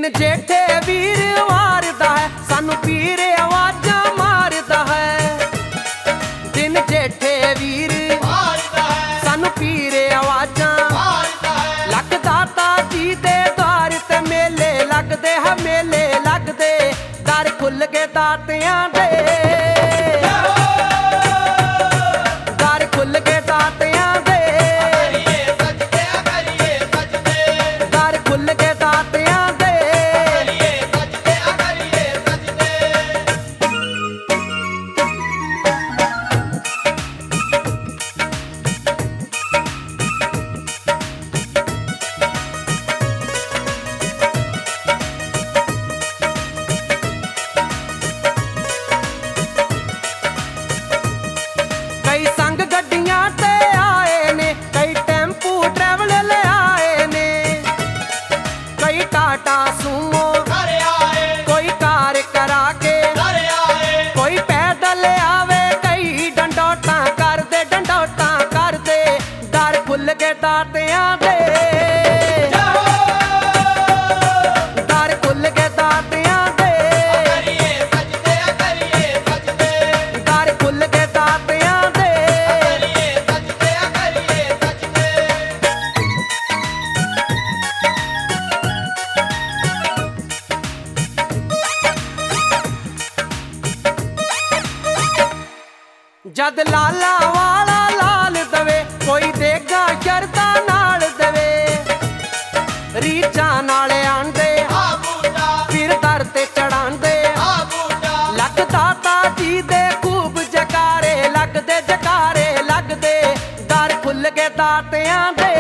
दिन जेठे वीर वारदा है, सानू पीर आवाजा मारदा है। दिन जेठे वीर वारदा है, सानू पीर आवाजा मारदा है। लगदा ताजी दे द्वार ते मेले लगदे है, मेले लगदे दर खुल के दातियां दे, दर खुल के दातियां दे, दर खुल के दातियां दे। कई संग गड्डियां ते आए ने, कई टेंपू ट्रैवल ले आए ने, कई टाटा सूमो आए, कोई कार करा के आए, कोई पैदल आवे, कई डंडोटा कर दे, डंडोटा कर दे दर खुल के दातियां दे, दर खुल के दातियां दे, दर खुल के दातियां दे। जद लाला वाला लाल दवे, कोई देगा शरदा नाल दवे, रीचा नाले आंदे फिर दर ते चढ़ांदे। लगदा ताजी दे खूब जकारे लगदे, जकारे लगदे दर खुल के दातियां दे,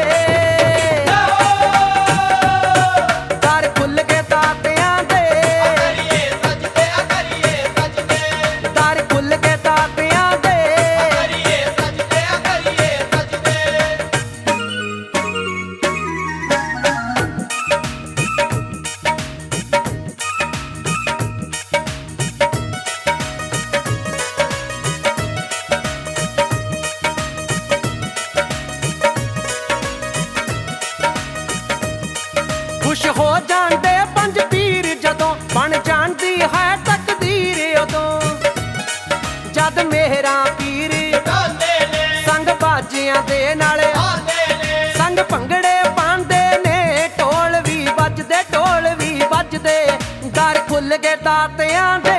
दर खुल के दातियां दे, दर खुल के दातियां दे। खुश हो जांदे पंज पीर जदों बन जांदी है तकदीर उदों, जद मेहरा पीर संग बाजियां दे नाले संग भंगड़े पांदे ने, ढोल भी बजदे, ढोल भी बजदे दर खुल के दातियां दे,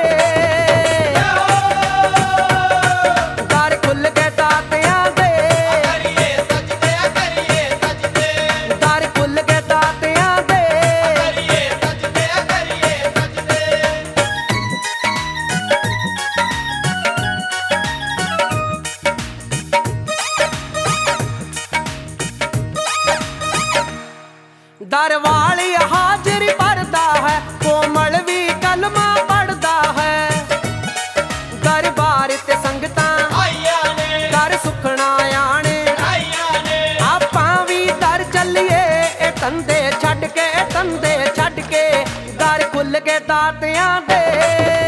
दर खुल के दातियां दे, दर खुल के दातियां दे। दर वाली हाजिरी भरदा है, कोमल भी कलमा पढ़दा है, दरबार ते संगतां दर सुखना आने, आपां भी दर चलिए ए तंदे छड्ड के, तंदे छड्ड के दर खुल के दातियां दे।